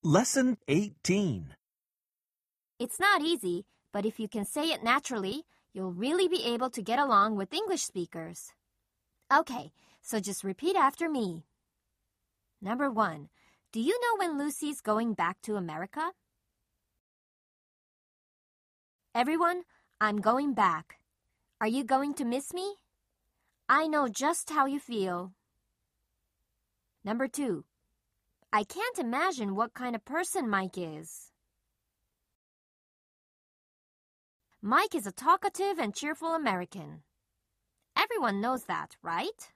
Lesson 18. It's not easy, but if you can say it naturally, you'll really be able to get along with English speakers. Okay, so just repeat after me. Number 1. Do you know when Lucy's going back to America? Everyone, I'm going back. Are you going to miss me? I know just how you feel. Number 2. I can't imagine what kind of person Mike is. Mike is a talkative and cheerful American. Everyone knows that, right?